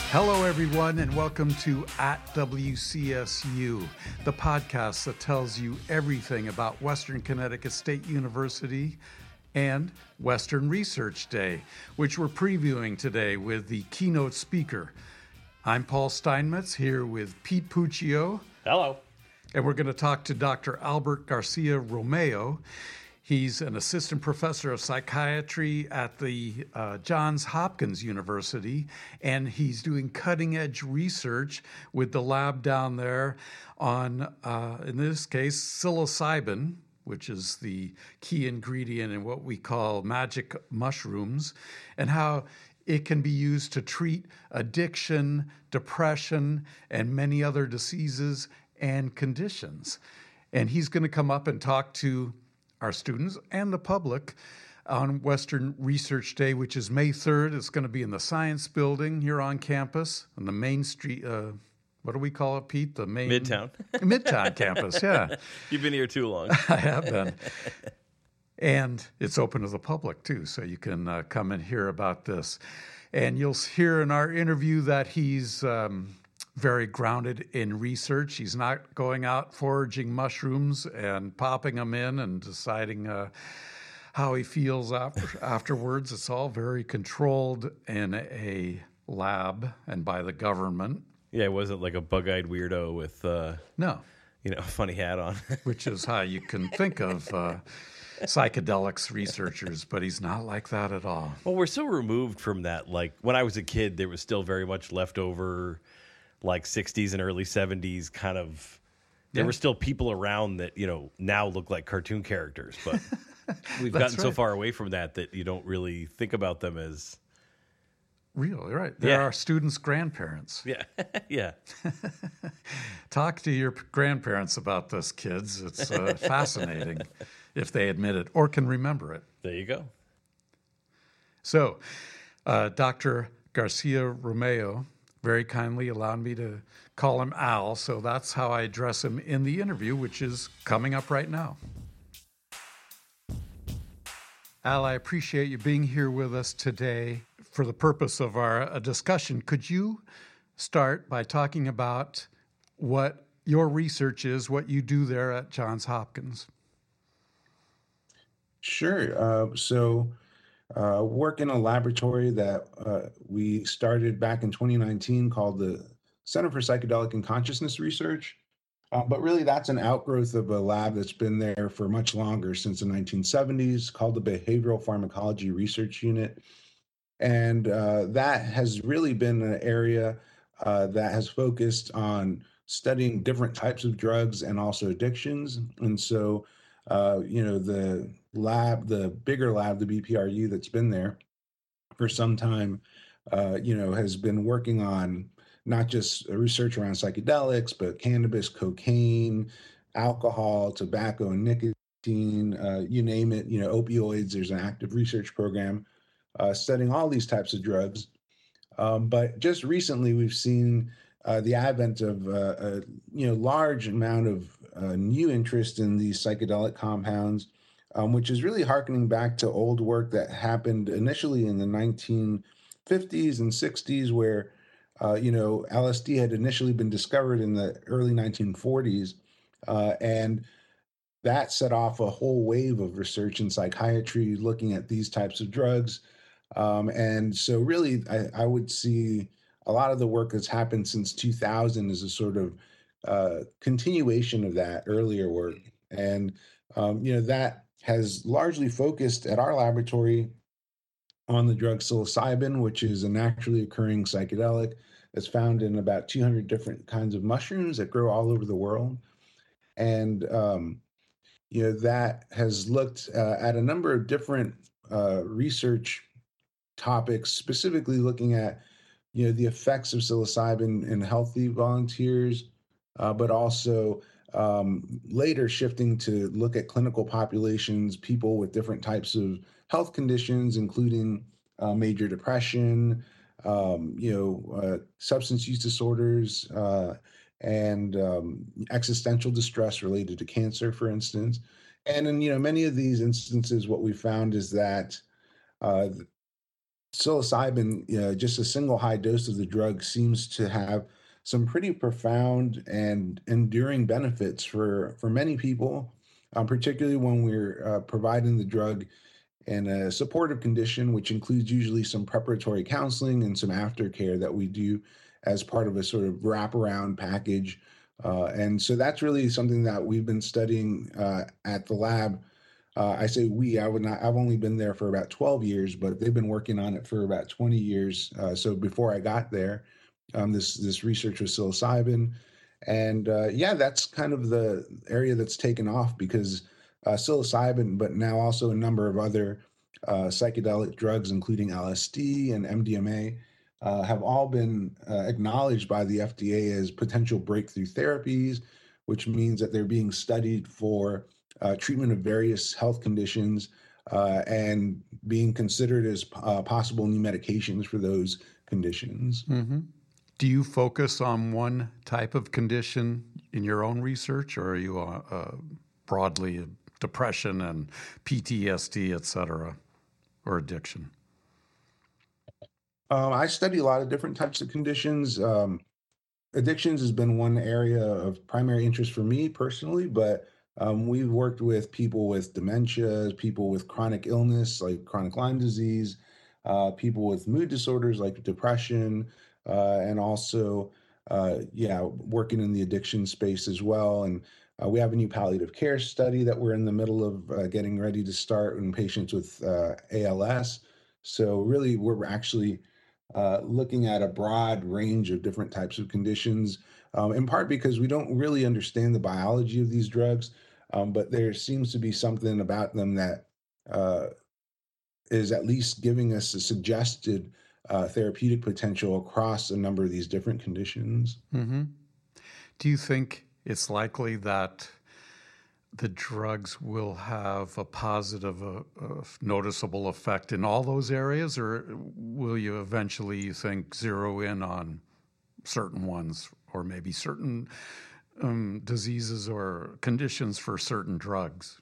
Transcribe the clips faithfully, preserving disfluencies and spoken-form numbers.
Hello, everyone, and welcome to At W C S U, the podcast that tells you everything about Western Connecticut State University and Western Research Day, which we're previewing today with the keynote speaker. I'm Paul Steinmetz here with Pete Puccio. Hello. And we're going to talk to Doctor Albert Garcia Romeo. He's an assistant professor of psychiatry at the uh, Johns Hopkins University, and he's doing cutting-edge research with the lab down there on, uh, in this case, psilocybin, which is the key ingredient in what we call magic mushrooms, and how it can be used to treat addiction, depression, and many other diseases and conditions. And he's going to come up and talk to our students and the public on Western Research Day, which is May third. It's going to be in the Science Building here on campus, on the Main Street, uh, what do we call it, Pete? The main Midtown. Midtown campus, yeah. You've been here too long. I have been. And it's open to the public, too, so you can uh, come and hear about this. And you'll hear in our interview that he's um, very grounded in research. He's not going out foraging mushrooms and popping them in and deciding uh, how he feels after, afterwards. It's all very controlled in a lab and by the government. Yeah, it wasn't like a bug-eyed weirdo with, uh, no, you know, a funny hat on. Which is how you can think of uh, psychedelics researchers, but he's not like that at all. Well, we're so removed from that. Like, when I was a kid, there was still very much leftover, like, sixties and early seventies kind of, there yeah. were still people around that, you know, now look like cartoon characters, but we've gotten right. so far away from that that you don't really think about them as real, right? They're yeah. our students' grandparents. Yeah, yeah. Talk to your grandparents about this, kids. It's uh, fascinating if they admit it or can remember it. There you go. So, uh, Doctor Garcia Romeo very kindly allowed me to call him Al, so that's how I address him in the interview, which is coming up right now. Al, I appreciate you being here with us today. For the purpose of our uh, discussion, could you start by talking about what your research is, what you do there at Johns Hopkins? Sure. Uh, so uh, work in a laboratory that uh, we started back in twenty nineteen called the Center for Psychedelic and Consciousness Research. Uh, but really, that's an outgrowth of a lab that's been there for much longer, since the nineteen seventies, called the Behavioral Pharmacology Research Unit. And uh, that has really been an area uh, that has focused on studying different types of drugs and also addictions. And so, uh, you know, the lab, the bigger lab, the B P R U that's been there for some time, uh, you know, has been working on not just research around psychedelics, but cannabis, cocaine, alcohol, tobacco, and nicotine, uh, you name it, you know, opioids. There's an active research program uh, studying all these types of drugs. Um, but just recently, we've seen uh, the advent of uh, a you know large amount of uh, new interest in these psychedelic compounds, um, which is really harkening back to old work that happened initially in the nineteen fifties and sixties, where uh, you know L S D had initially been discovered in the early nineteen forties, uh, and that set off a whole wave of research in psychiatry looking at these types of drugs. Um, and so really, I, I would see a lot of the work that's happened since two thousand as a sort of uh, continuation of that earlier work. And, um, you know, that has largely focused at our laboratory on the drug psilocybin, which is a naturally occurring psychedelic that's found in about two hundred different kinds of mushrooms that grow all over the world. And, um, you know, that has looked uh, at a number of different uh, research topics, specifically looking at, you know, the effects of psilocybin in healthy volunteers, uh, but also um, later shifting to look at clinical populations, people with different types of health conditions, including uh, major depression, um, you know, uh, substance use disorders, uh, and um, existential distress related to cancer, for instance. And in, you know, many of these instances, what we found is that uh, psilocybin, uh, just a single high dose of the drug seems to have some pretty profound and enduring benefits for for many people, um, particularly when we're uh, providing the drug in a supportive condition, which includes usually some preparatory counseling and some aftercare that we do as part of a sort of wraparound package. Uh, and so that's really something that we've been studying uh, at the lab. uh, I say we, I would not, I've only been there for about twelve years, but they've been working on it for about twenty years. Uh, so before I got there, um, this, this research was psilocybin. And uh, yeah, that's kind of the area that's taken off because uh, psilocybin, but now also a number of other uh, psychedelic drugs, including L S D and M D M A, uh, have all been uh, acknowledged by the F D A as potential breakthrough therapies, which means that they're being studied for uh, treatment of various health conditions uh, and being considered as uh, possible new medications for those conditions. Mm-hmm. Do you focus on one type of condition in your own research, or are you uh, uh, broadly depression and P T S D, et cetera, or addiction? Um, I study a lot of different types of conditions. Um, addictions has been one area of primary interest for me personally, but um, we've worked with people with dementia, people with chronic illness like chronic Lyme disease, uh, people with mood disorders like depression, uh, and also, uh, yeah, working in the addiction space as well. And uh, we have a new palliative care study that we're in the middle of uh, getting ready to start in patients with uh, A L S. So really, we're actually uh, looking at a broad range of different types of conditions, um, in part because we don't really understand the biology of these drugs, um, but there seems to be something about them that uh, is at least giving us a suggested uh, therapeutic potential across a number of these different conditions. Mm-hmm. Do you think it's likely that the drugs will have a positive, uh, uh, noticeable effect in all those areas, or will you eventually, you think, zero in on certain ones, or maybe certain um, diseases or conditions for certain drugs?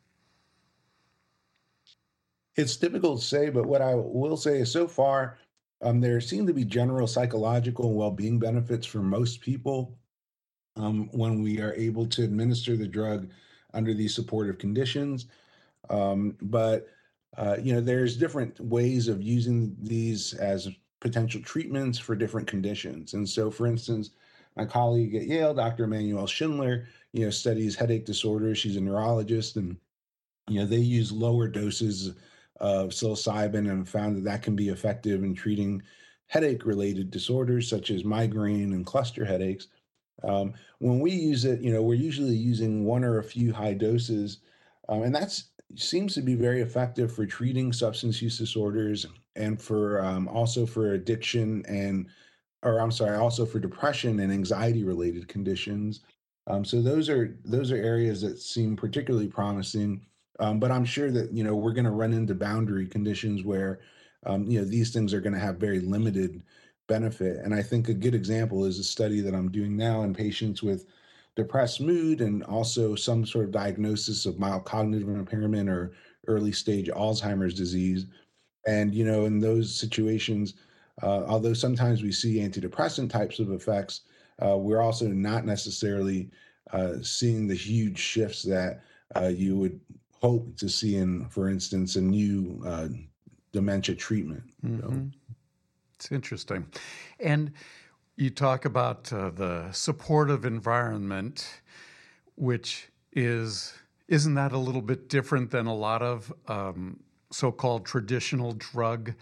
It's difficult to say, but what I will say is so far, um, there seem to be general psychological and well-being benefits for most people um, when we are able to administer the drug under these supportive conditions. Um, but uh, you know, there's different ways of using these as potential treatments for different conditions. And so, for instance, my colleague at Yale, Doctor Emanuelle Schindler, you know, studies headache disorders. She's a neurologist, and you know, they use lower doses of psilocybin and found that that can be effective in treating headache-related disorders such as migraine and cluster headaches. Um, when we use it, you know, we're usually using one or a few high doses, um, and that's seems to be very effective for treating substance use disorders and for um, also for addiction and, or I'm sorry, also for depression and anxiety related conditions. Um, so those are those are areas that seem particularly promising. Um, but I'm sure that you know we're going to run into boundary conditions where um, you know these things are going to have very limited benefit. And I think a good example is a study that I'm doing now in patients with depressed mood and also some sort of diagnosis of mild cognitive impairment or early stage Alzheimer's disease. And, you know, in those situations, uh, although sometimes we see antidepressant types of effects, uh, we're also not necessarily uh, seeing the huge shifts that uh, you would hope to see in, for instance, a new uh, dementia treatment. Mm-hmm. So, it's interesting. And you talk about uh, the supportive environment, which is, isn't that a little bit different than a lot of um, so-called traditional drug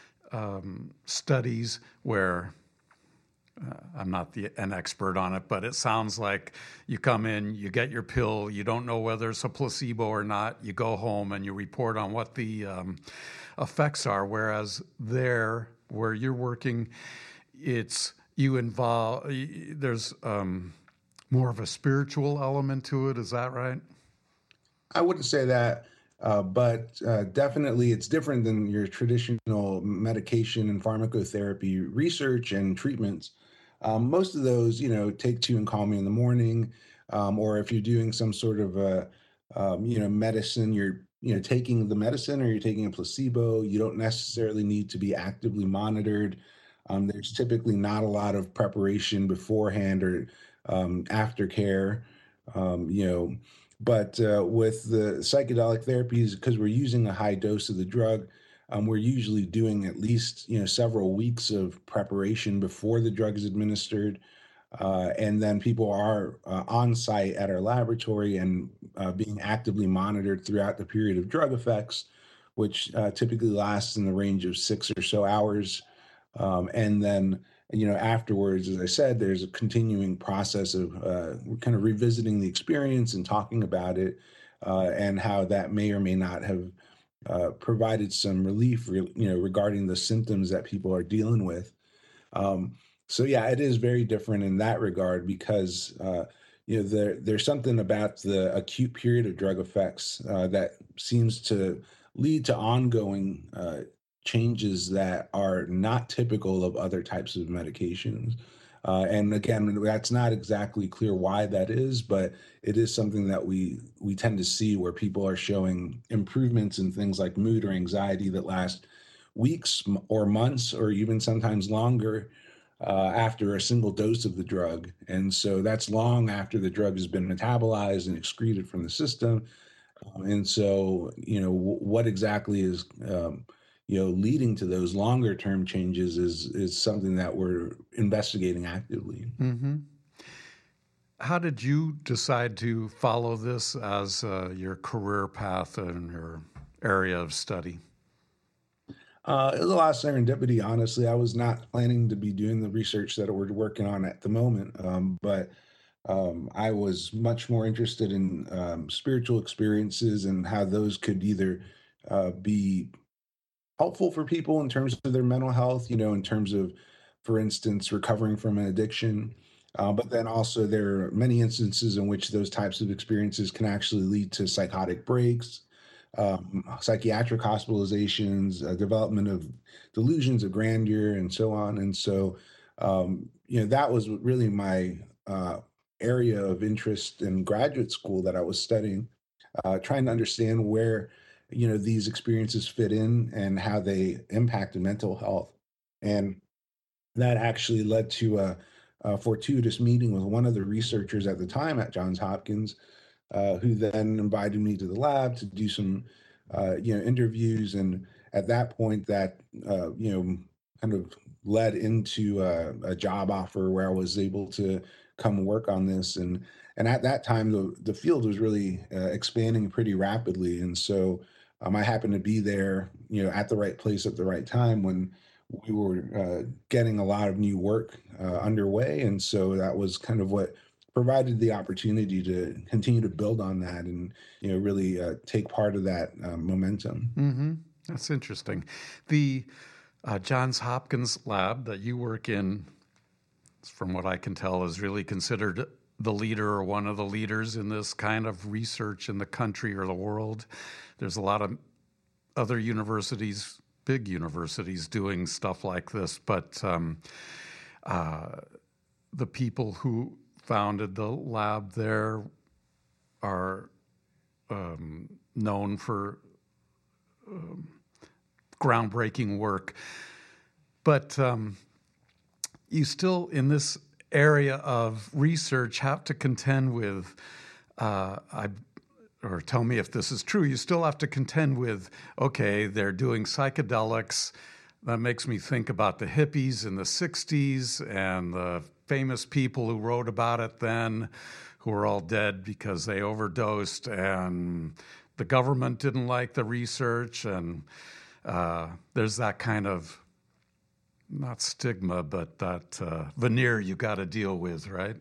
um, studies where uh, I'm not the, an expert on it, but it sounds like you come in, you get your pill, you don't know whether it's a placebo or not, you go home and you report on what the um, effects are, whereas there, where you're working, it's you involve, there's um, more of a spiritual element to it. Is that right? I wouldn't say that, uh, but uh, definitely it's different than your traditional medication and pharmacotherapy research and treatments. Um, most of those, you know, take two and call me in the morning, um, or if you're doing some sort of a, um, you know, medicine, you're you know, taking the medicine or you're taking a placebo. You don't necessarily need to be actively monitored. Um, there's typically not a lot of preparation beforehand or um, aftercare, um, you know. But uh, with the psychedelic therapies, because we're using a high dose of the drug, um, we're usually doing at least, you know, several weeks of preparation before the drug is administered. Uh, and then people are uh, on site at our laboratory and uh, being actively monitored throughout the period of drug effects, which uh, typically lasts in the range of six or so hours. Um, and then, you know, afterwards, as I said, there's a continuing process of uh, kind of revisiting the experience and talking about it uh, and how that may or may not have uh, provided some relief, re- you know, regarding the symptoms that people are dealing with. Um, so yeah, it is very different in that regard because uh, you know there there's something about the acute period of drug effects uh, that seems to lead to ongoing uh, changes that are not typical of other types of medications. Uh, and again, that's not exactly clear why that is, but it is something that we we tend to see where people are showing improvements in things like mood or anxiety that last weeks or months or even sometimes longer uh, after a single dose of the drug. And so that's long after the drug has been metabolized and excreted from the system. Uh, and so, you know, w- what exactly is, um, you know, leading to those longer term changes is is something that we're investigating actively. Mm-hmm. How did you decide to follow this as uh, your career path and your area of study? Uh, it was a lot of serendipity, honestly. I was not planning to be doing the research that we're working on at the moment, um, but um, I was much more interested in um, spiritual experiences and how those could either uh, be helpful for people in terms of their mental health, you know, in terms of, for instance, recovering from an addiction. Uh, but then also, there are many instances in which those types of experiences can actually lead to psychotic breaks, um, psychiatric hospitalizations, uh, development of delusions of grandeur, and so on. And so, um, you know, that was really my uh, area of interest in graduate school that I was studying, uh, trying to understand where, you know, these experiences fit in and how they impacted mental health. And that actually led to a, a fortuitous meeting with one of the researchers at the time at Johns Hopkins, uh, who then invited me to the lab to do some, uh, you know, interviews. And at that point, that uh, you know, kind of led into a, a job offer where I was able to come work on this. And and at that time, the the field was really uh, expanding pretty rapidly. And so um, I happened to be there, you know, at the right place at the right time when we were uh, getting a lot of new work uh, underway. And so that was kind of what provided the opportunity to continue to build on that and, you know, really uh, take part of that uh, momentum. Mm-hmm. That's interesting. The uh, Johns Hopkins lab that you work in, from what I can tell, is really considered the leader or one of the leaders in this kind of research in the country or the world. There's a lot of other universities, big universities, doing stuff like this, but um, uh, the people who founded the lab there are um, known for um, groundbreaking work. But um, you still, in this area of research, have to contend with, uh, I, or tell me if this is true, you still have to contend with, okay, they're doing psychedelics. That makes me think about the hippies in the sixties and the famous people who wrote about it then, who are all dead because they overdosed, and the government didn't like the research, and uh, there's that kind of, not stigma, but that uh, veneer you got to deal with, right?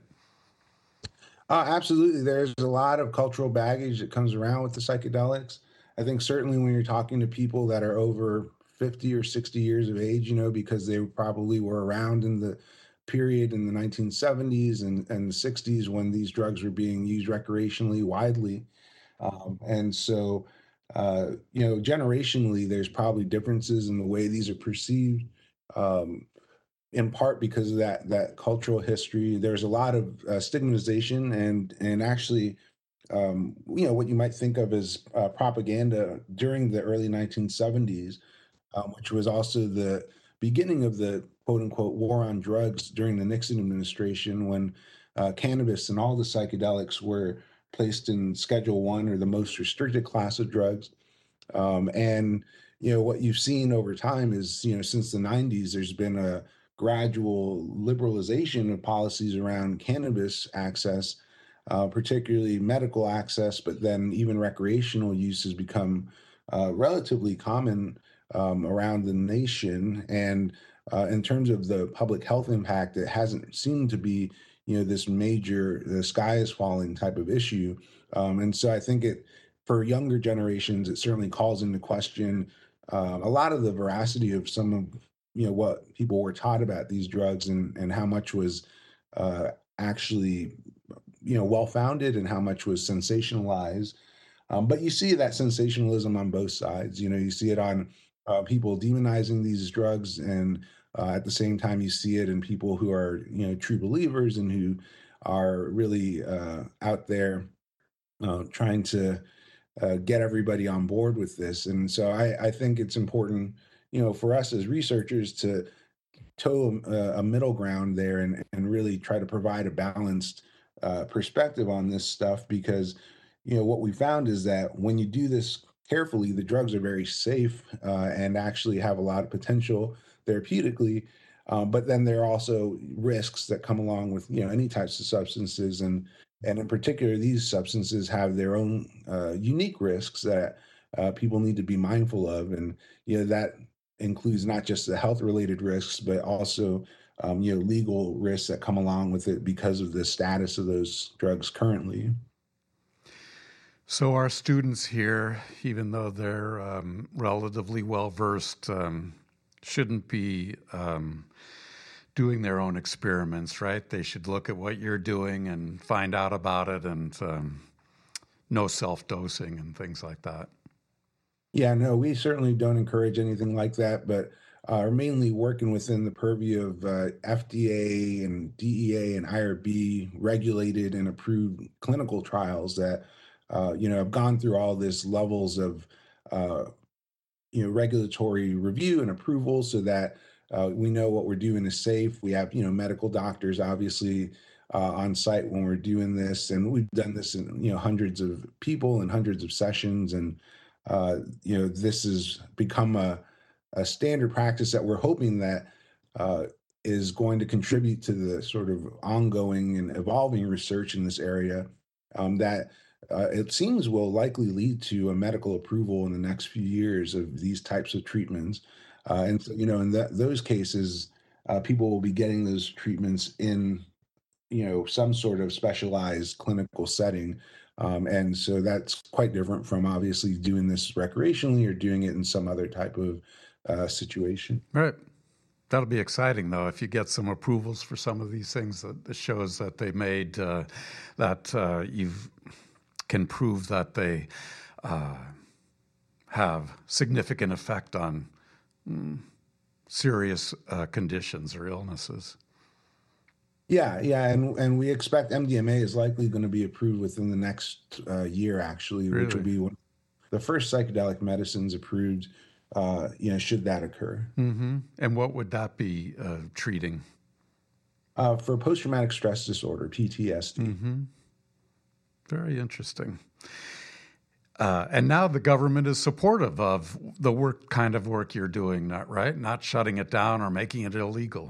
Uh, absolutely. There's a lot of cultural baggage that comes around with the psychedelics. I think certainly when you're talking to people that are over fifty or sixty years of age, you know, because they probably were around in the period in the nineteen seventies and, and the sixties when these drugs were being used recreationally widely. Um, and so, uh, you know, generationally, there's probably differences in the way these are perceived. Um, in part because of that that cultural history. There's a lot of uh, stigmatization and and actually um, you know, what you might think of as uh, propaganda during the early nineteen seventies, um, which was also the beginning of the quote unquote war on drugs during the Nixon administration, when uh, cannabis and all the psychedelics were placed in Schedule One, or the most restricted class of drugs. Um, and you know what you've seen over time is, you know, since the nineties, there's been a gradual liberalization of policies around cannabis access, uh, particularly medical access, but then even recreational use has become uh, relatively common um, around the nation. And uh, in terms of the public health impact, it hasn't seemed to be, you know, this major, the sky is falling type of issue. Um, and so I think it, for younger generations, it certainly calls into question uh, a lot of the veracity of some of, you know, what people were taught about these drugs, and and how much was uh, actually, you know, well founded, and how much was sensationalized. Um, but you see that sensationalism on both sides. You know, you see it on uh, people demonizing these drugs, and uh, at the same time, you see it in people who are, you know, true believers and who are really uh, out there uh, trying to uh, get everybody on board with this. And so I, I think it's important, you know, for us as researchers to toe a, a middle ground there, and, and really try to provide a balanced uh, perspective on this stuff. Because, you know, what we found is that when you do this carefully, the drugs are very safe uh, and actually have a lot of potential therapeutically. Um, but then there are also risks that come along with, you know, any types of substances, and and in particular, these substances have their own uh, unique risks that uh, people need to be mindful of. And you know that includes not just the health related risks, but also um, you know legal risks that come along with it because of the status of those drugs currently. So our students here, even though they're um, relatively well versed, um, shouldn't be um, doing their own experiments, right? They should look at what you're doing and find out about it, and um, no self dosing and things like that. Yeah, no, we certainly don't encourage anything like that, but uh, are mainly working within the purview of uh, F D A and D E A and I R B regulated and approved clinical trials that uh, you know have gone through all this levels of uh, you know regulatory review and approval, so that uh, we know what we're doing is safe. We have, you know, medical doctors obviously uh, on site when we're doing this, and we've done this in, you know, hundreds of people and hundreds of sessions. And uh, you know this has become a, a standard practice that we're hoping that uh, is going to contribute to the sort of ongoing and evolving research in this area, um, that uh, it seems will likely lead to a medical approval in the next few years of these types of treatments. Uh, and so, you know, in that, those cases, uh, people will be getting those treatments in, you know, some sort of specialized clinical setting. Um, and so that's quite different from obviously doing this recreationally or doing it in some other type of uh, situation. Right. That'll be exciting, though, if you get some approvals for some of these things. That that shows that they made uh, that uh, you can prove that they uh, have significant effect on mm, serious uh, conditions or illnesses. Yeah, yeah, and and we expect M D M A is likely going to be approved within the next uh, year, actually, which will Really. be one, the first psychedelic medicines approved. Uh, you know, should that occur Mm-hmm. And what would that be uh, treating? uh, for post traumatic stress disorder (P T S D)? Mm-hmm. Very interesting. Uh, and now the government is supportive of the work, kind of work you're doing, not right, not shutting it down or making it illegal.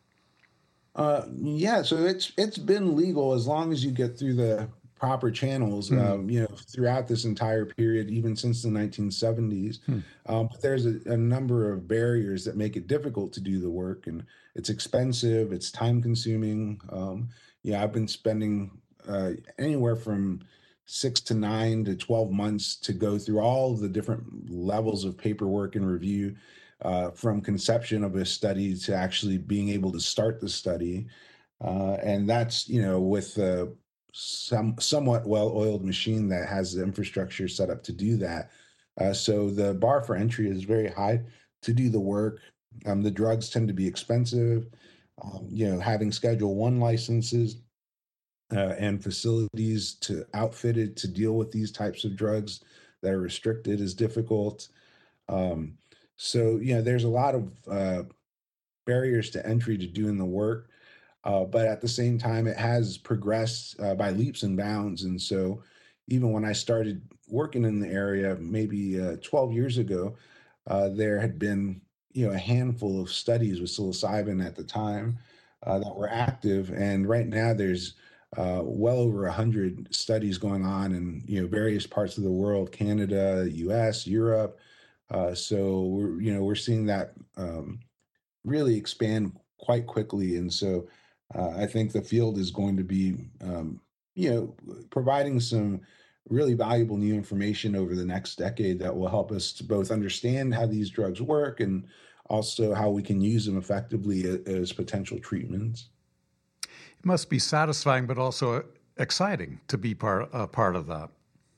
Uh, yeah, so it's it's been legal as long as you get through the proper channels. Hmm. Um, you know, throughout this entire period, even since the nineteen seventies. Hmm. Um, but there's a, a number of barriers that make it difficult to do the work, and it's expensive, it's time consuming. Um, yeah, I've been spending uh, anywhere from six to nine to twelve months to go through all the different levels of paperwork and review, uh, from conception of a study to actually being able to start the study. Uh, and that's, you know, with a some somewhat well-oiled machine that has the infrastructure set up to do that. Uh, so the bar for entry is very high to do the work. Um, the drugs tend to be expensive. Um, you know, having Schedule One licenses uh, and facilities to outfitted to deal with these types of drugs that are restricted is difficult. Um, so, you know, there's a lot of uh, barriers to entry to doing the work. Uh, but at the same time, it has progressed uh, by leaps and bounds. And so, even when I started working in the area, maybe uh, twelve years ago, uh, there had been, you know, a handful of studies with psilocybin at the time uh, that were active, and right now there's uh, well over a hundred studies going on in, you know, various parts of the world: Canada, U S, Europe. Uh, so we're, you know, we're seeing that um, really expand quite quickly, and so uh, I think the field is going to be, um, you know, providing some really valuable new information over the next decade that will help us to both understand how these drugs work and also how we can use them effectively a- as potential treatments. It must be satisfying, but also exciting to be part a part of that.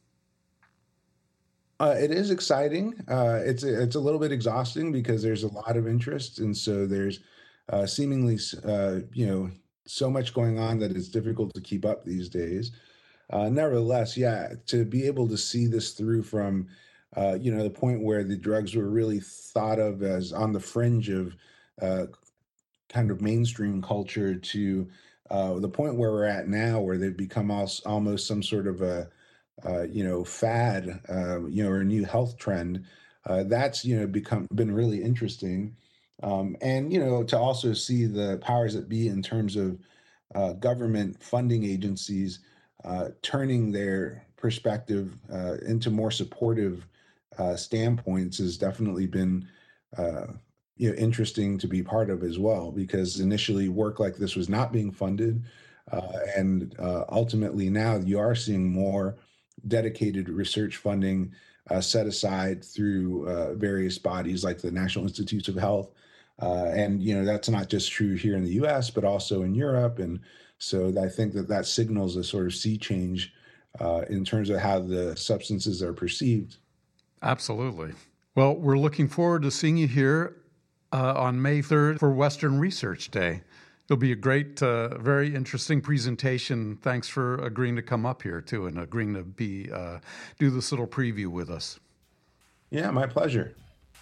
Uh, it is exciting. Uh, it's a, it's a little bit exhausting because there's a lot of interest, and so there's uh, seemingly s- uh, you know, so much going on that it's difficult to keep up these days. Uh, nevertheless, yeah, to be able to see this through from uh, you know, the point where the drugs were really thought of as on the fringe of uh, kind of mainstream culture to uh, the point where we're at now, where they've become als- almost some sort of a uh, you know, fad, uh, you know, or a new health trend. Uh, that's, you know, become been really interesting, um, and you know, to also see the powers that be in terms of uh, government funding agencies uh, turning their perspective uh, into more supportive uh, standpoints has definitely been, uh, you know, interesting to be part of as well. Because initially, work like this was not being funded, uh, and uh, ultimately now you are seeing more dedicated research funding uh, set aside through uh, various bodies like the National Institutes of Health. Uh, and, you know, that's not just true here in the U S, but also in Europe. And so I think that that signals a sort of sea change uh, in terms of how the substances are perceived. Absolutely. Well, we're looking forward to seeing you here uh, on May third for Western Research Day. It'll be a great, uh, very interesting presentation. Thanks for agreeing to come up here too, and agreeing to be uh, do this little preview with us. Yeah, my pleasure.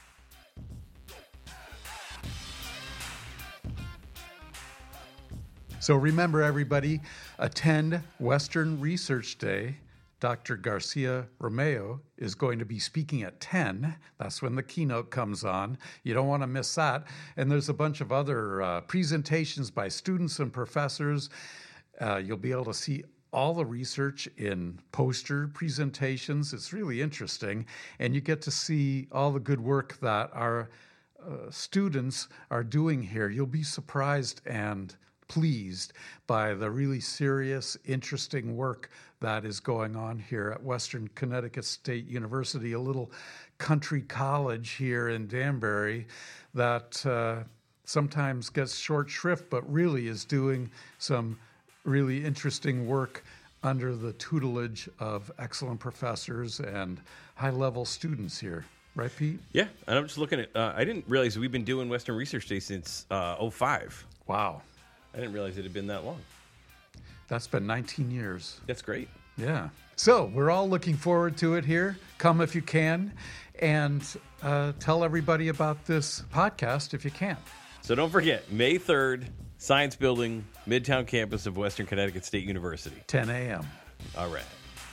So remember, everybody, attend Western Research Day. Doctor Garcia Romeo is going to be speaking at ten. That's when the keynote comes on. You don't want to miss that. And there's a bunch of other uh, presentations by students and professors. Uh, you'll be able to see all the research in poster presentations. It's really interesting. And you get to see all the good work that our uh, students are doing here. You'll be surprised and pleased by the really serious, interesting work that is going on here at Western Connecticut State University, a little country college here in Danbury that uh, sometimes gets short shrift, but really is doing some really interesting work under the tutelage of excellent professors and high-level students here. Right, Pete? Yeah, and I'm just looking at, uh, I didn't realize we've been doing Western Research Day since uh, oh five. Wow. I didn't realize it had been that long. That's been nineteen years. That's great. Yeah. So we're all looking forward to it here. Come if you can, and uh, tell everybody about this podcast if you can. So don't forget, May third, Science Building, Midtown campus of Western Connecticut State University. ten a.m. All right.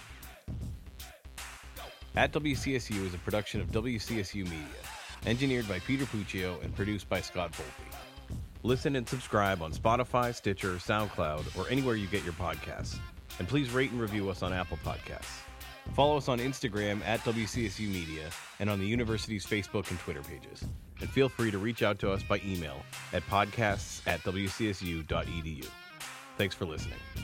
At W C S U is a production of W C S U Media, engineered by Peter Puccio and produced by Scott Volpe. Listen and subscribe on Spotify, Stitcher, SoundCloud, or anywhere you get your podcasts. And please rate and review us on Apple Podcasts. Follow us on Instagram at W C S U Media and on the university's Facebook and Twitter pages. And feel free to reach out to us by email at podcasts at w c s u dot e d u. Thanks for listening.